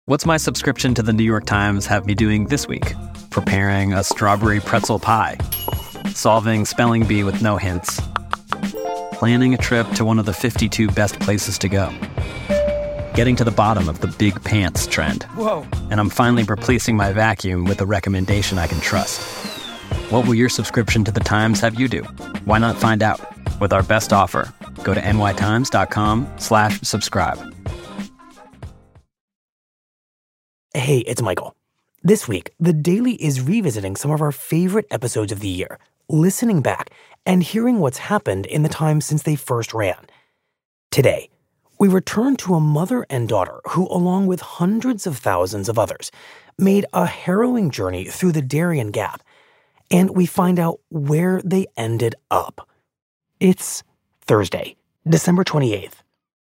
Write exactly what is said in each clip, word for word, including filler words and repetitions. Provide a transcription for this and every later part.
What's my subscription to the New York Times have me doing this week? Preparing a strawberry pretzel pie. Solving spelling bee with no hints. Planning a trip to one of the fifty-two best places to go. Getting to the bottom of the big pants trend. Whoa. And I'm finally replacing my vacuum with a recommendation I can trust. What will your subscription to the Times have you do? Why not find out? With our best offer, go to nytimes.com slash subscribe. Hey, it's Michael. This week, The Daily is revisiting some of our favorite episodes of the year, listening back and hearing what's happened in the time since they first ran. Today, we return to a mother and daughter who, along with hundreds of thousands of others, made a harrowing journey through the Darien Gap, and we find out where they ended up. It's Thursday, December twenty-eighth.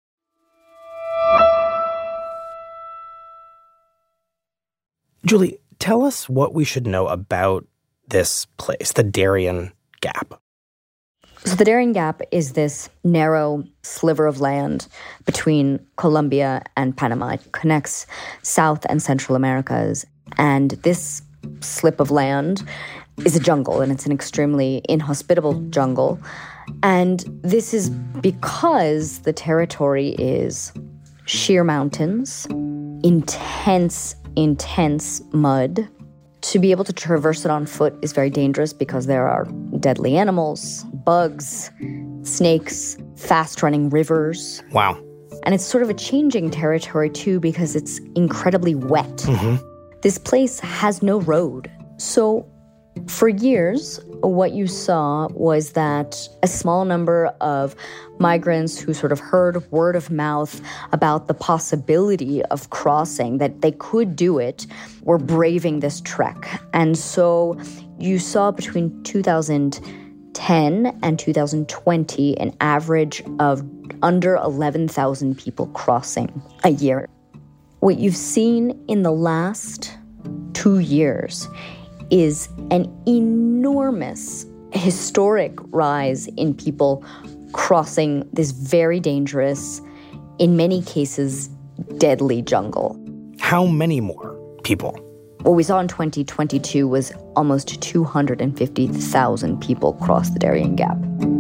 Julie, tell us what we should know about this place, the Darien Gap. So the Darien Gap is this narrow sliver of land between Colombia and Panama. It connects South and Central Americas. And this slip of land is a jungle, and it's an extremely inhospitable jungle. And this is because the territory is sheer mountains, intense intense mud. To be able to traverse it on foot is very dangerous because there are deadly animals, bugs, snakes, fast-running rivers. Wow. And it's sort of a changing territory, too, because it's incredibly wet. Mm-hmm. This place has no road. So for years, what you saw was that a small number of migrants who sort of heard word of mouth about the possibility of crossing, that they could do it, were braving this trek. And so you saw between two thousand ten and two thousand twenty an average of under eleven thousand people crossing a year. What you've seen in the last two years is an enormous, historic rise in people crossing this very dangerous, in many cases, deadly jungle. How many more people? What we saw in twenty twenty-two was almost two hundred fifty thousand people cross the Darien Gap.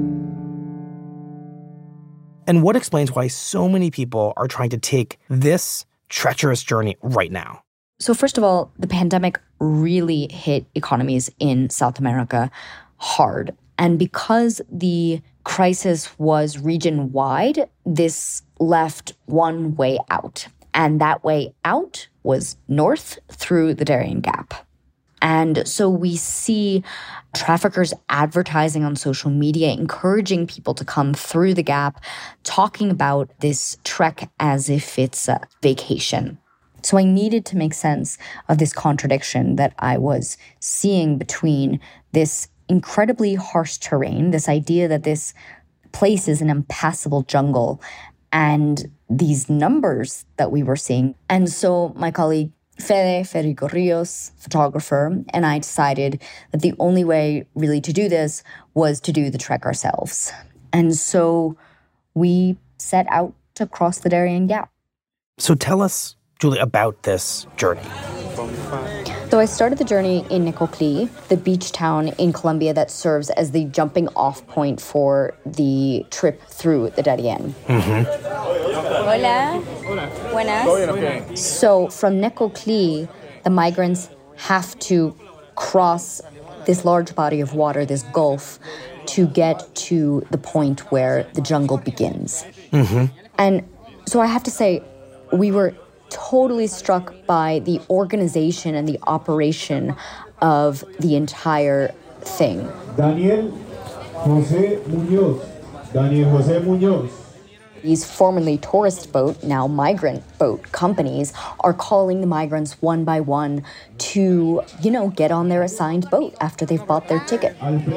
And what explains why so many people are trying to take this treacherous journey right now? So first of all, the pandemic really hit economies in South America hard. And because the crisis was region-wide, this left one way out. And that way out was north through the Darien Gap. And so we see traffickers advertising on social media, encouraging people to come through the gap, talking about this trek as if it's a vacation. So I needed to make sense of this contradiction that I was seeing between this incredibly harsh terrain, this idea that this place is an impassable jungle, and these numbers that we were seeing. And so my colleague Fede Federico Rios, photographer, and I decided that the only way really to do this was to do the trek ourselves. And so we set out to cross the Darien Gap. So tell us, Julie, about this journey. So I started the journey in Necoclí, the beach town in Colombia that serves as the jumping off point for the trip through the Darien. Mm-hmm. Hola. Buenas. So from Necoclí, the migrants have to cross this large body of water, this gulf, to get to the point where the jungle begins. Mm-hmm. And so I have to say, we were totally struck by the organization and the operation of the entire thing. Daniel José Muñoz. Daniel José Muñoz. These formerly tourist boat, now migrant boat companies are calling the migrants one by one to, you know, get on their assigned boat after they've bought their ticket.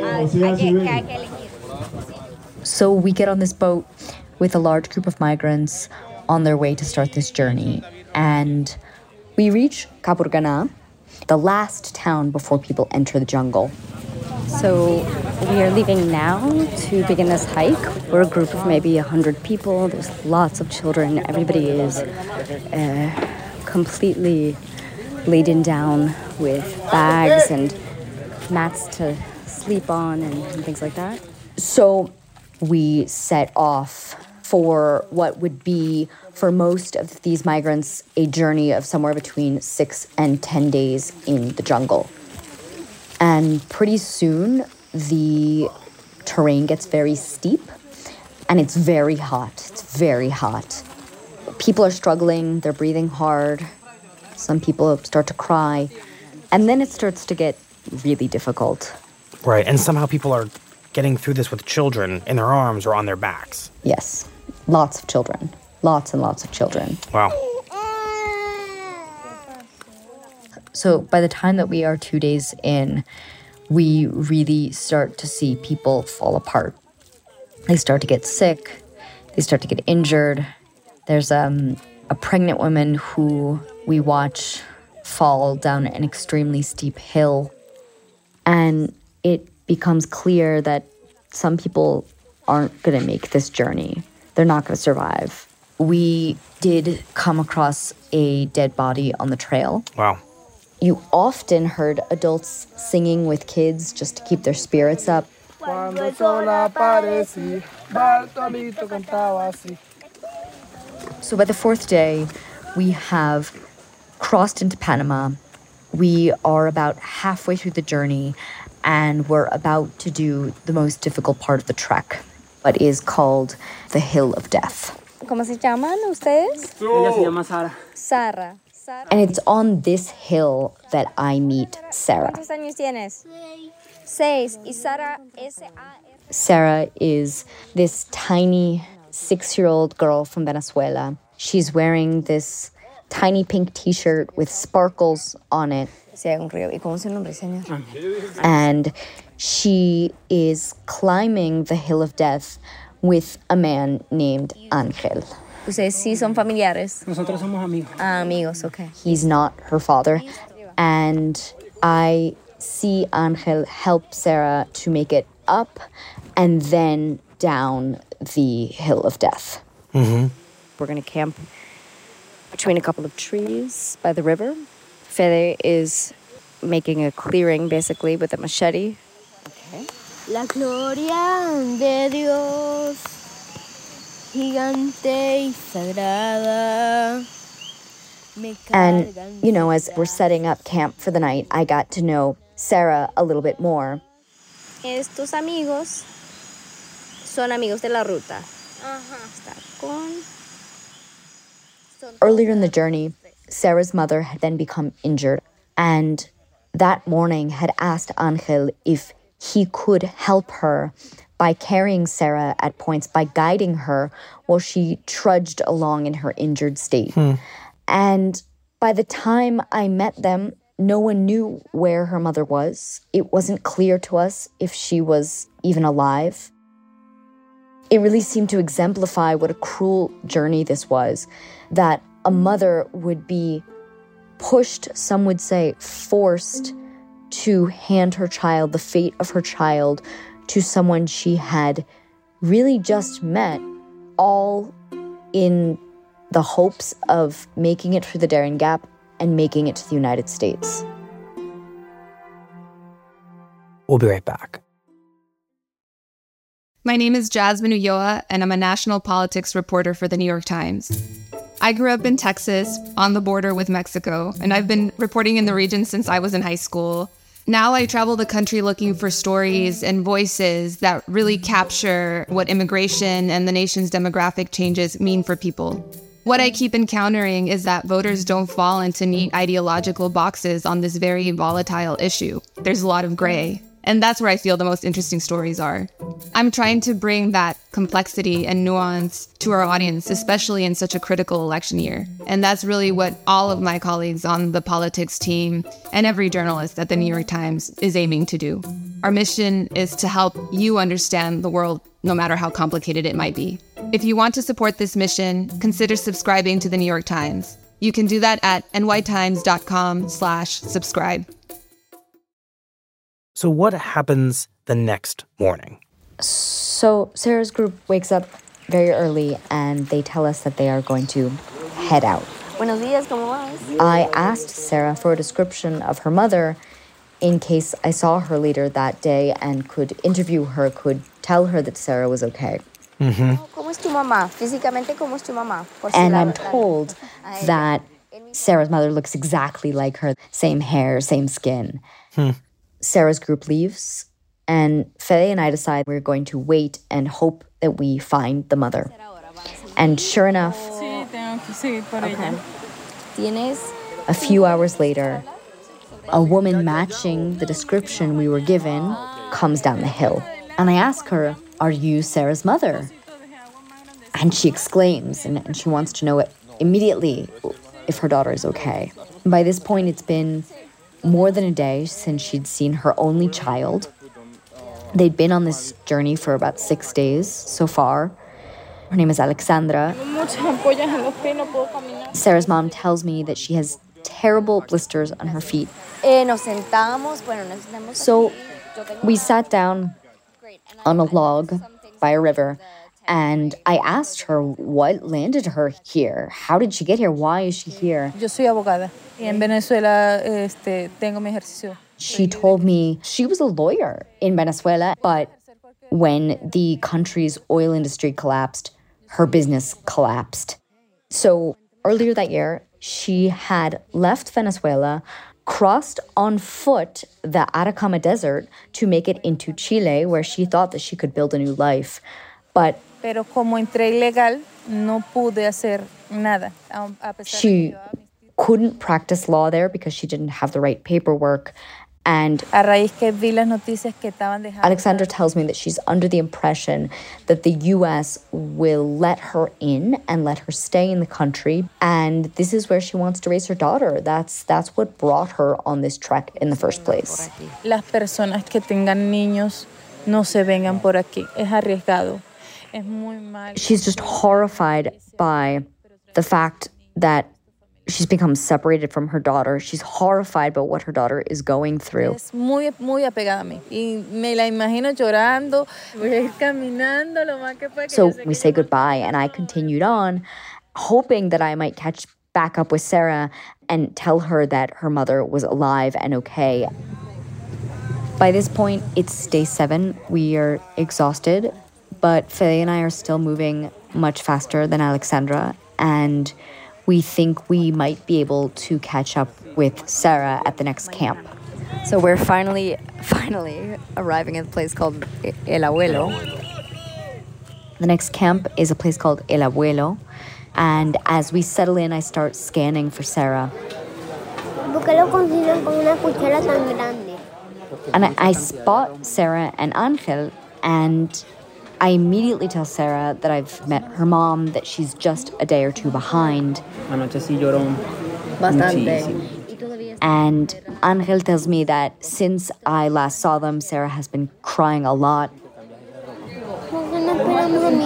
So we get on this boat with a large group of migrants on their way to start this journey. And we reach Capurganá, the last town before people enter the jungle. So we are leaving now to begin this hike. We're a group of maybe one hundred people. There's lots of children. Everybody is uh, completely laden down with bags and mats to sleep on and, and things like that. So we set off for what would be, for most of these migrants, a journey of somewhere between six and ten days in the jungle. And pretty soon, the terrain gets very steep, and it's very hot. It's very hot. People are struggling, they're breathing hard. Some people start to cry. And then it starts to get really difficult. Right, and somehow people are getting through this with children in their arms or on their backs. Yes, lots of children. Lots and lots of children. Wow. So by the time that we are two days in, we really start to see people fall apart. They start to get sick. They start to get injured. There's um, a pregnant woman who we watch fall down an extremely steep hill. And it becomes clear that some people aren't going to make this journey. They're not going to survive. We did come across a dead body on the trail. Wow. You often heard adults singing with kids just to keep their spirits up. So by the fourth day, we have crossed into Panama. We are about halfway through the journey, and we're about to do the most difficult part of the trek, what is called the Hill of Death. ¿Cómo se llaman ustedes? Ella se llama Sara. Sara. Sara. And it's on this hill that I meet Sarah. ¿Cuántos años tienes? Seis. Y Sara, S A R. Sarah is this tiny six-year-old girl from Venezuela. She's wearing this tiny pink t-shirt with sparkles on it. ¿Y cómo se nombre, señor? And she is climbing the Hill of Death with a man named Ángel. Ustedes sí son familiares. Nosotros somos amigos. Ah, amigos, okay. He's not her father. And I see Ángel help Sarah to make it up and then down the Hill of Death. Mm-hmm. We're going to camp between a couple of trees by the river. Fede is making a clearing, basically, with a machete. Okay. La gloria de Dios, gigante y sagrada. And, you know, as we're setting up camp for the night, I got to know Sarah a little bit more. Estos amigos son amigos de la ruta. Está con... Earlier in the journey, Sarah's mother had then become injured, and that morning had asked Ángel if he could help her by carrying Sarah at points, by guiding her while she trudged along in her injured state. Hmm. And by the time I met them, no one knew where her mother was. It wasn't clear to us if she was even alive. It really seemed to exemplify what a cruel journey this was, that a mother would be pushed, some would say forced, to hand her child, the fate of her child, to someone she had really just met, all in the hopes of making it through the Darien Gap and making it to the United States. We'll be right back. My name is Jasmine Ulloa, and I'm a national politics reporter for The New York Times. I grew up in Texas, on the border with Mexico, and I've been reporting in the region since I was in high school. Now I travel the country looking for stories and voices that really capture what immigration and the nation's demographic changes mean for people. What I keep encountering is that voters don't fall into neat ideological boxes on this very volatile issue. There's a lot of gray. And that's where I feel the most interesting stories are. I'm trying to bring that complexity and nuance to our audience, especially in such a critical election year. And that's really what all of my colleagues on the politics team and every journalist at the New York Times is aiming to do. Our mission is to help you understand the world, no matter how complicated it might be. If you want to support this mission, consider subscribing to the New York Times. You can do that at nytimes.com slash subscribe. So what happens the next morning? So Sarah's group wakes up very early and they tell us that they are going to head out. Buenos días, ¿cómo vas? I asked Sarah for a description of her mother in case I saw her later that day and could interview her, could tell her that Sarah was okay. ¿Cómo es tu mamá? Físicamente, ¿cómo es tu mamá? Por si And la- I'm told that Sarah's mother looks exactly like her. Same hair, same skin. Sarah's group leaves, and Fede and I decide we're going to wait and hope that we find the mother. And sure enough, Tienes a few hours later, a woman matching the description we were given comes down the hill. And I ask her, "Are you Sarah's mother?" And she exclaims, and, and she wants to know it immediately if her daughter is okay. By this point, it's been more than a day since she'd seen her only child. They'd been on this journey for about six days so far. Her name is Alexandra. Sarah's mom tells me that she has terrible blisters on her feet. Eh, nos sentamos, bueno, nos sentamos So aquí. Yo tengo we una- sat down on a log by a river, and I asked her what landed her here. How did she get here? Why is she here? Yo soy abogada y en Venezuela este, tengo mi ejercicio. She told me she was a lawyer in Venezuela, but when the country's oil industry collapsed, her business collapsed. So earlier that year, she had left Venezuela, crossed on foot the Atacama Desert to make it into Chile, where she thought that she could build a new life. But Pero como entré ilegal, no pude hacer nada. A a pesar de que she llevaba mis- couldn't practice law there because she didn't have the right paperwork. And A raíz que vi las noticias que estaban dejando. Alexandra tells me that she's under the impression that the U S will let her in and let her stay in the country. And this is where she wants to raise her daughter. That's that's what brought her on this trek in the first place. Las personas que tengan niños no se vengan por aquí. Es arriesgado. Es muy mal. She's just horrified by the fact that she's become separated from her daughter. She's horrified by what her daughter is going through. Es muy, muy apegada a mí. Y me la imagino llorando. Voy a ir caminando lo más que pueda. que So yo sé we que say ella no- goodbye, and I continued on, hoping that I might catch back up with Sarah and tell her that her mother was alive and okay. By this point, it's day seven. We are exhausted, but Fede and I are still moving much faster than Alexandra, and we think we might be able to catch up with Sarah at the next camp. So we're finally, finally arriving at a place called El Abuelo. The next camp is a place called El Abuelo, and as we settle in, I start scanning for Sarah. ¿Por qué lo cocinan con una cuchara tan grande? And I, I spot Sarah and Angel, and I immediately tell Sarah that I've met her mom, that she's just a day or two behind. Anoche sí lloró muchísimo. And Angel tells me that since I last saw them, Sarah has been crying a lot. ¿Por qué no esperamos a mi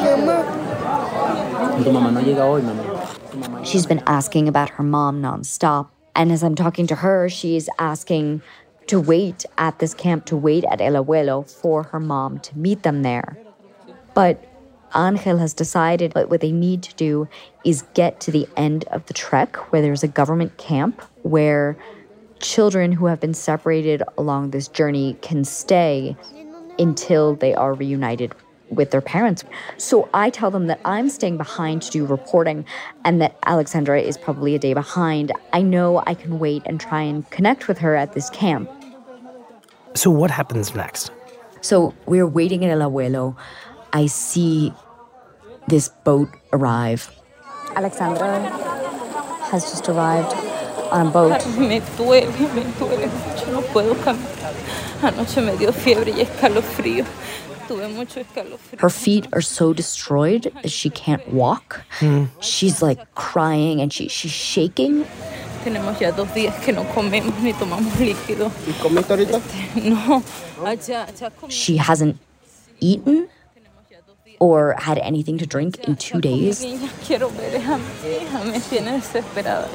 mamá? Tu mamá no llega hoy, mamá. Tu mamá She's been asking about her mom nonstop. And as I'm talking to her, she's asking to wait at this camp, to wait at El Abuelo for her mom to meet them there. But Angel has decided that what they need to do is get to the end of the trek where there's a government camp where children who have been separated along this journey can stay until they are reunited with their parents. So I tell them that I'm staying behind to do reporting and that Alexandra is probably a day behind. I know I can wait and try and connect with her at this camp. So what happens next? So we're waiting at El Abuelo. I see this boat arrive. Alexandra has just arrived on a boat. Me duele, me duele mucho, no puedo caminar. Anoche me dio fiebre y escalofrío. Tuve mucho escalofrío. Her feet are so destroyed that she can't walk. She's like crying and she, she's shaking. Tenemos ya dos días que no comemos ni tomamos líquido. ¿Y comiste ahorita? No, allá, allá comí. She hasn't eaten or had anything to drink in two days. Niña, quiero ver a mi hija, me tiene desesperada.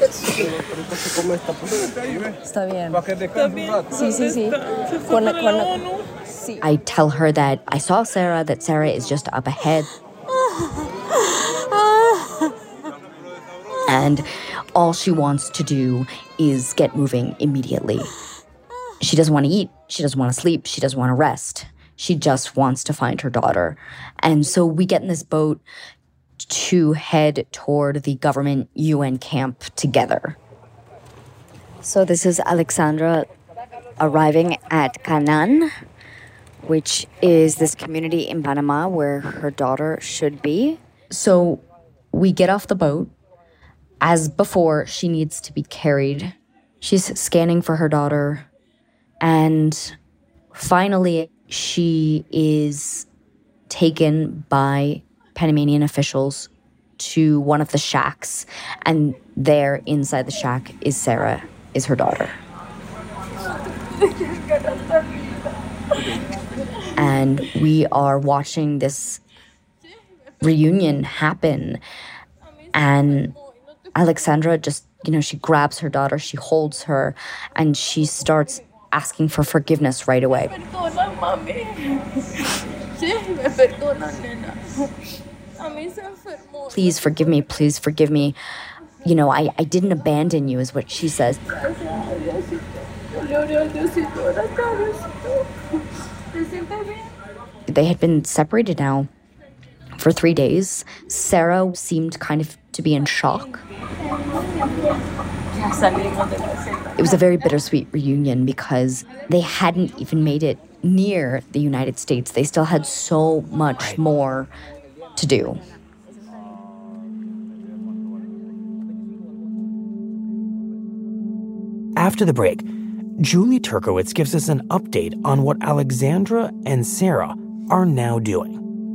Está bien. Sí, sí, sí. Con la, con la, sí. I tell her that I saw Sarah, that Sarah is just up ahead. And All she wants to do is get moving immediately. She doesn't want to eat. She doesn't want to sleep. She doesn't want to rest. She just wants to find her daughter. And so we get in this boat to head toward the government U N camp together. So this is Alexandra arriving at Canan, which is this community in Panama where her daughter should be. So we get off the boat. As before, she needs to be carried. She's scanning for her daughter. And finally, she is taken by Panamanian officials to one of the shacks. And there, inside the shack, is Sarah, is her daughter. And we are watching this reunion happen. And Alexandra just, you know, she grabs her daughter, she holds her, and she starts asking for forgiveness right away. Please forgive me, please forgive me. You know, I, I didn't abandon you, is what she says. They had been separated now for three days. Sarah seemed kind of to be in shock. It was a very bittersweet reunion because they hadn't even made it near the United States. They still had so much more to do. After the break, Julie Turkowitz gives us an update on what Alexandra and Sarah are now doing.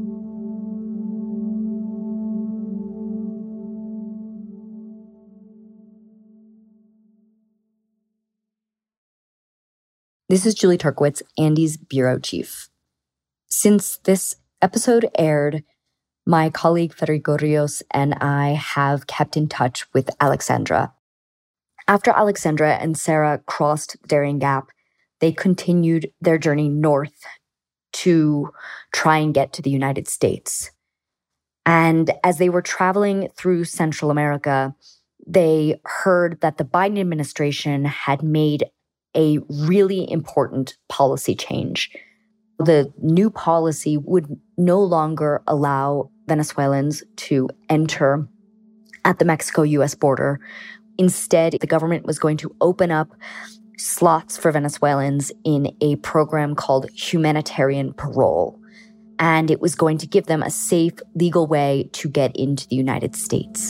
This is Julie Turkowitz, Andy's bureau chief. Since this episode aired, my colleague Federico Rios and I have kept in touch with Alexandra. After Alexandra and Sarah crossed Darien Gap, they continued their journey north to try and get to the United States. And as they were traveling through Central America, they heard that the Biden administration had made a really important policy change. The new policy would no longer allow Venezuelans to enter at the Mexico-U S border. Instead, the government was going to open up slots for Venezuelans in a program called humanitarian parole. And it was going to give them a safe, legal way to get into the United States.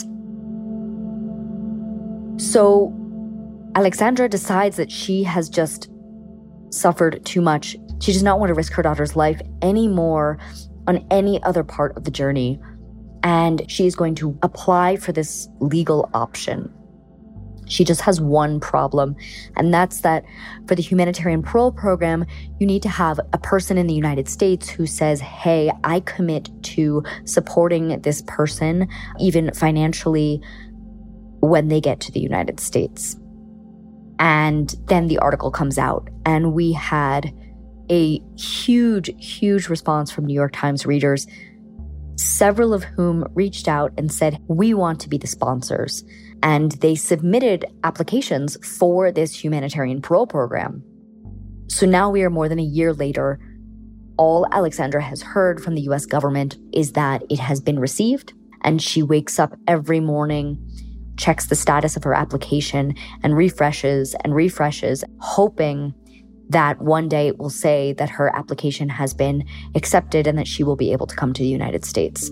So Alexandra decides that she has just suffered too much. She does not want to risk her daughter's life anymore on any other part of the journey. And she is going to apply for this legal option. She just has one problem, and that's that for the humanitarian parole program, you need to have a person in the United States who says, hey, I commit to supporting this person, even financially, when they get to the United States. And then the article comes out, and we had a huge, huge response from New York Times readers, several of whom reached out and said, we want to be the sponsors. And they submitted applications for this humanitarian parole program. So now we are more than a year later. All Alexandra has heard from the U S government is that it has been received, and she wakes up every morning, checks the status of her application, and refreshes and refreshes, hoping that one day it will say that her application has been accepted and that she will be able to come to the United States.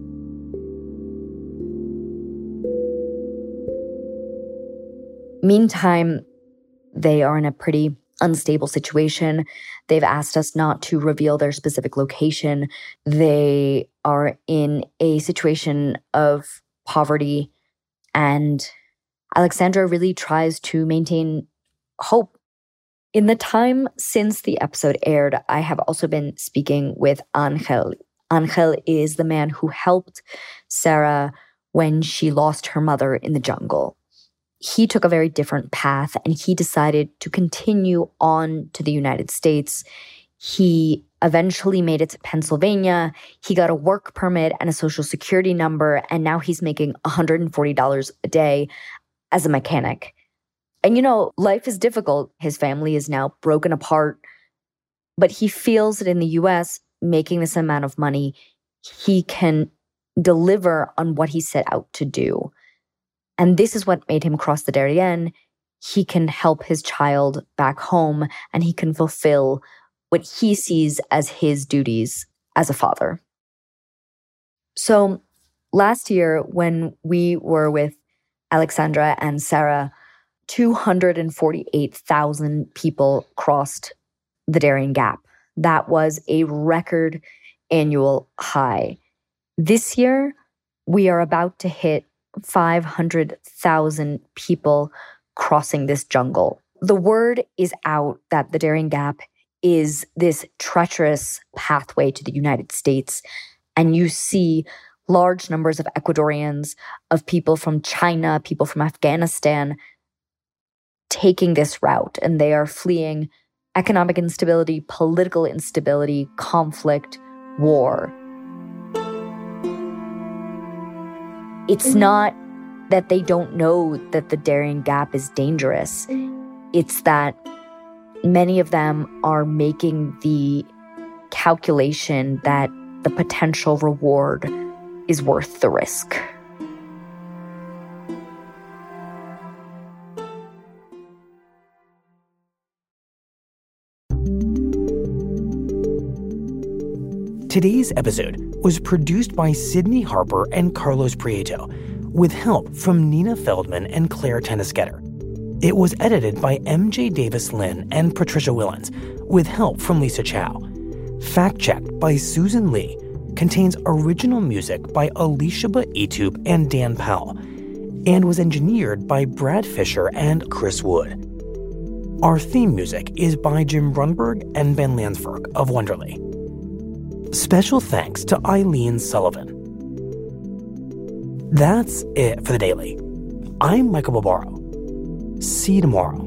Meantime, they are in a pretty unstable situation. They've asked us not to reveal their specific location. They are in a situation of poverty, and Alexandra really tries to maintain hope. In the time since the episode aired, I have also been speaking with Angel. Angel is the man who helped Sarah when she lost her mother in the jungle. He took a very different path, and he decided to continue on to the United States. He eventually made it to Pennsylvania. He got a work permit and a social security number, and now he's making one hundred forty dollars a day as a mechanic. And you know, life is difficult. His family is now broken apart. But he feels that in the U S, making this amount of money, he can deliver on what he set out to do. And this is what made him cross the Darien. He can help his child back home, and he can fulfill what he sees as his duties as a father. So last year, when we were with Alexandra and Sarah, two hundred forty-eight thousand people crossed the Darien Gap. That was a record annual high. This year, we are about to hit five hundred thousand people crossing this jungle. The word is out that the Darien Gap is this treacherous pathway to the United States. And you see large numbers of Ecuadorians, of people from China, people from Afghanistan, taking this route. And they are fleeing economic instability, political instability, conflict, war. It's not that they don't know that the Darien Gap is dangerous. It's that many of them are making the calculation that the potential reward is worth the risk. Today's episode was produced by Sydney Harper and Carlos Prieto, with help from Nina Feldman and Claire Tennisketter. It was edited by M J Davis-Lynn and Patricia Willens, with help from Lisa Chow. Fact-checked by Susan Lee. Contains original music by Alicia Baetube and Dan Powell, and was engineered by Brad Fisher and Chris Wood. Our theme music is by Jim Brunberg and Ben Landsberg of Wonderly. Special thanks to Eileen Sullivan. That's it for The Daily. I'm Michael Barbaro. See you tomorrow.